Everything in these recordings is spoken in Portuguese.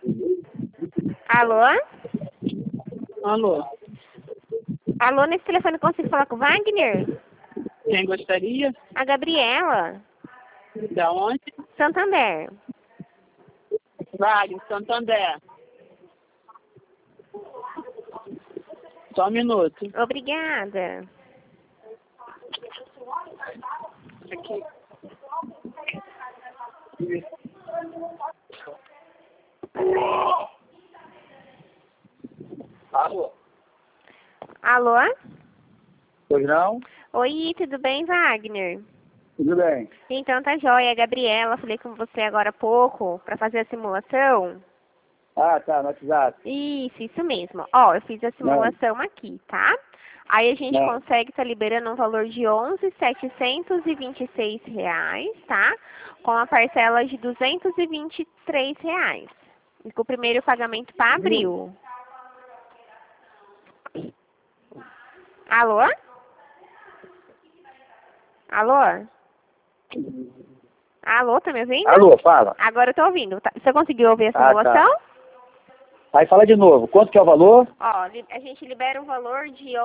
Alô? Alô, Alô, nesse telefone consigo falar com o Wagner? quem gostaria? A Gabriela. Da onde? Santander. Vale, Santander. Só um minuto. Obrigada. Aqui. Alô? Alô? Pois não? Oi, tudo bem, Wagner? Tudo bem. Então tá jóia, Gabriela. Falei com você agora há pouco para fazer a simulação. Ah, tá, no WhatsApp. Isso mesmo. Ó, eu fiz a simulação aqui, tá? Aí a gente Não. consegue estar liberando um valor de R$ 11.726, tá? Com a parcela de R$ 223. E com o primeiro pagamento para abril. Alô? Alô? Alô, tá me ouvindo? Alô, fala. Agora eu tô ouvindo. Você conseguiu ouvir a Ah, tá. simulação? Aí fala de novo. Quanto que é o valor? Ó, a gente libera um valor de R$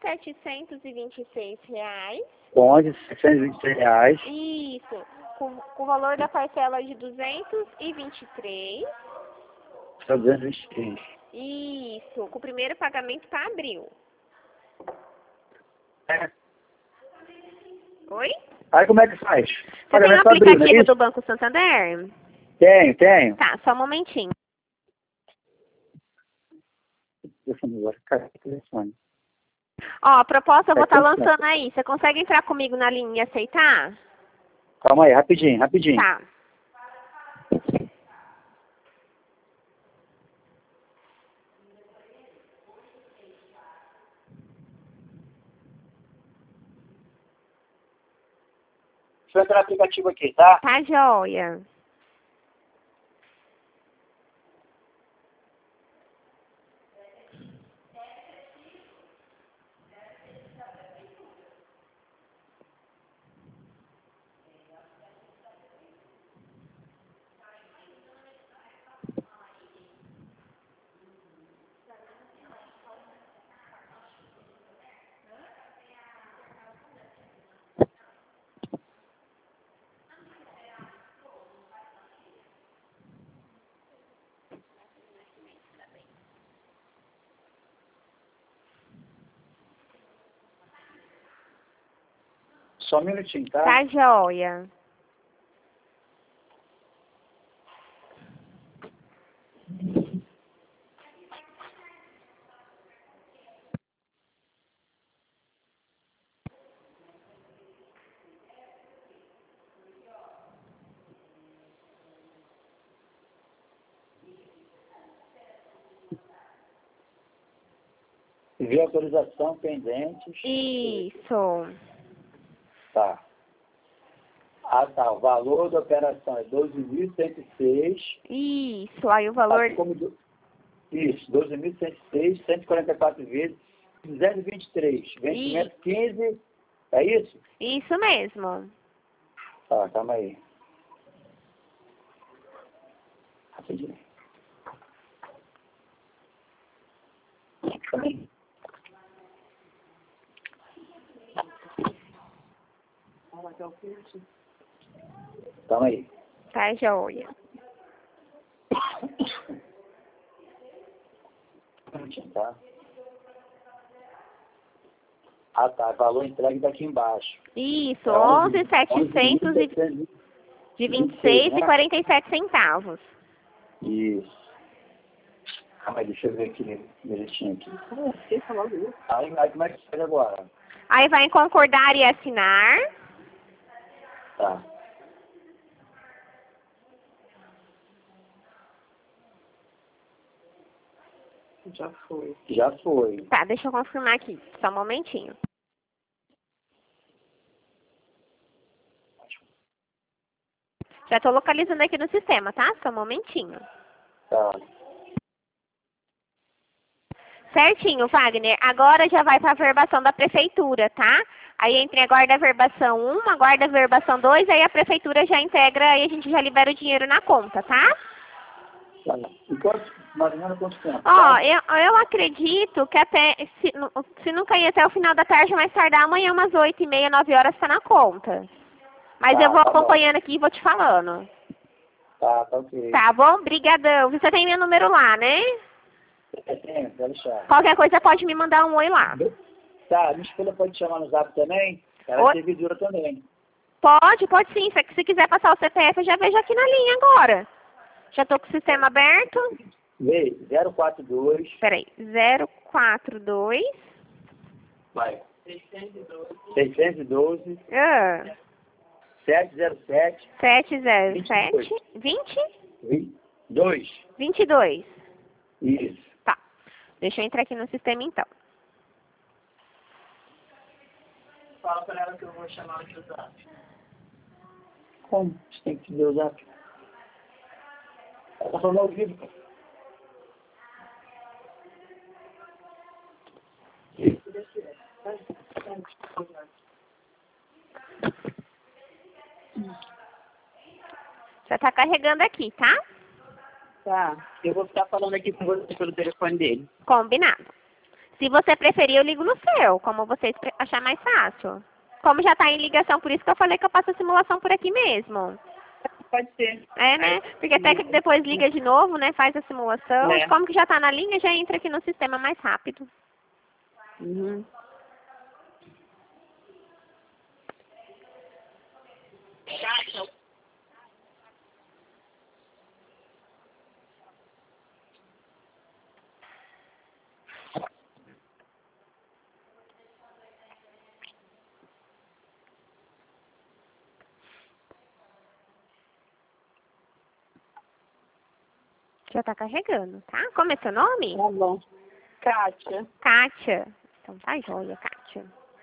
11.726. R$11.723. Isso. Com o valor da parcela de 223. Só 223. Isso. Com o primeiro pagamento para abril. É. Oi? Aí como é que faz? Você tem o Pagamento pra abril, não é aplicativo isso? do Banco Santander? Tenho. Tá, só um momentinho. Telefone agora. Cadê o telefone? Ó, a proposta eu vou estar Telefone. lançando aí. Você consegue entrar comigo na linha e aceitar? Calma aí, rapidinho. Tá. Deixa eu entrar no aplicativo aqui, tá? Tá joia. Só um minutinho, tá? Tá joia. Viu autorização pendentes. Isso. Tá. Ah, tá. O valor da operação é 12.106. Isso. Aí o valor... Isso, 12.106, 144 vezes 023. Vencimento 15. É isso? Isso mesmo. Tá, calma aí. Rapidinho. Calma aí. Calma aí. Tá joia. Tá? Ah, tá. Valor entregue daqui embaixo. Isso. É 11.726,47 Isso. Calma aí, deixa eu ver aqui direitinho aqui. Aí como é que faz agora? Aí vai em concordar e assinar. Tá. Já foi. Tá, deixa eu confirmar aqui. Só um momentinho. Já tô localizando aqui no sistema, tá? Só um momentinho. Tá. Certinho, Wagner. Agora já vai para a verbação da prefeitura, tá? Aí entre aguarda a verbação 1, aguarda a verbação 2, aí a prefeitura já integra e a gente já libera o dinheiro na conta, tá? E mais ou menos quanto tempo? Ó, eu acredito que até, se não cair até o final da tarde, mais tardar amanhã umas 8h30, 9 horas tá na conta. Mas Tá, eu vou tá bom. acompanhando aqui e vou te falando. Tá ok. Tá bom? Brigadão. Você tem meu número lá, né? Tem, pode deixar. Qualquer coisa pode me mandar um oi lá. Tá, minha esposa pode te chamar no zap também? Ela Oi? é servidora também. Pode sim. Se quiser passar o CPF, eu já vejo aqui na linha agora. Já tô com o sistema aberto. Vê, 042. Peraí, 042. Vai. 612. 707. 707. 2. 22. Isso. Tá. Deixa eu entrar aqui no sistema então. Fala pra ela que eu vou chamar o zap. Como? Você tem que te ver o zap. Ela tá falando ao vivo. Já tá carregando aqui, tá? Tá. Eu vou ficar falando aqui com você pelo telefone dele. Combinado. Se você preferir, eu ligo no seu, como vocês achar mais fácil. Como já tá em ligação, por isso que eu falei que eu faço a simulação por aqui mesmo. Pode ser. É, né? Porque até que depois liga de novo, né? Faz a simulação. É. Como que já tá na linha, já entra aqui no sistema mais rápido. Uhum. Já tá carregando, tá? Como é seu nome? Tá bom. Kátia. Kátia. Então tá joia, Kátia.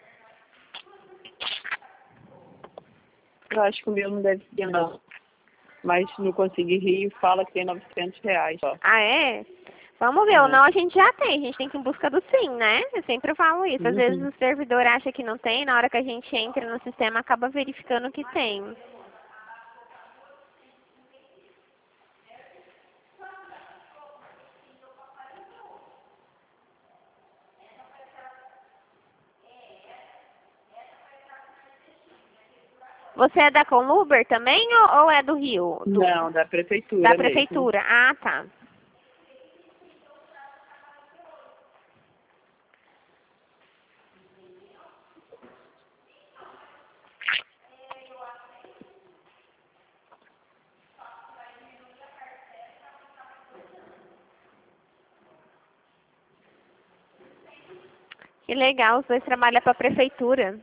Eu acho que o meu não deve ser, não. Mas se não conseguir rir, fala que tem R$900 só. Ah, é? Vamos ver, ou não a gente já tem. A gente tem que ir em busca do sim, né? Eu sempre falo isso. Às vezes o servidor acha que não tem, na hora que a gente entra no sistema, acaba verificando que tem. Você é da Conluber também ou é do Rio? Não, da prefeitura Da mesmo. prefeitura. Ah, tá. Que legal, os dois trabalham para a prefeitura.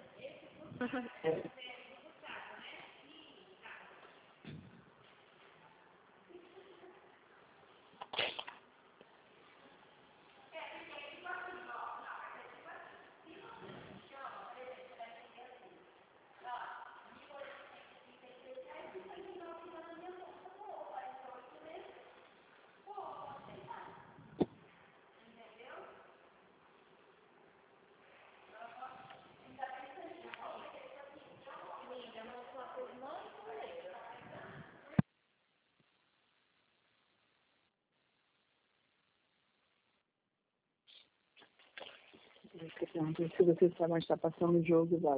Se você sabe onde está passando o jogo, vai.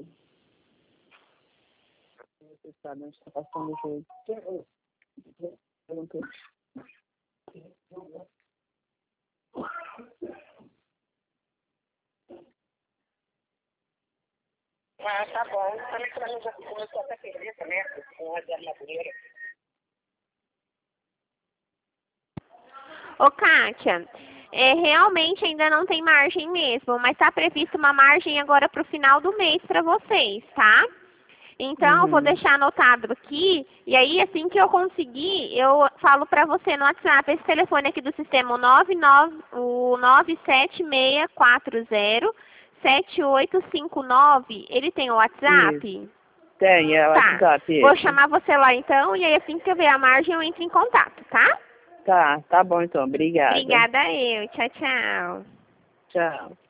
Se você sabe onde está passando o jogo. Perguntou. Ah, tá bom. Também pra mim já começou até a perder também, com a de armadura. Ô, Kátia, realmente ainda não tem margem mesmo, mas está prevista uma margem agora para o final do mês para vocês, tá? Então, eu vou deixar anotado aqui, e aí assim que eu conseguir, eu falo para você no WhatsApp, esse telefone aqui do sistema, o 978407859, ele tem o WhatsApp? Isso. Tem, é o Tá. WhatsApp. Vou esse. chamar você lá então, e aí assim que eu ver a margem, eu entro em contato, tá? Tá bom então. Obrigada. Obrigada eu. Tchau, tchau. Tchau.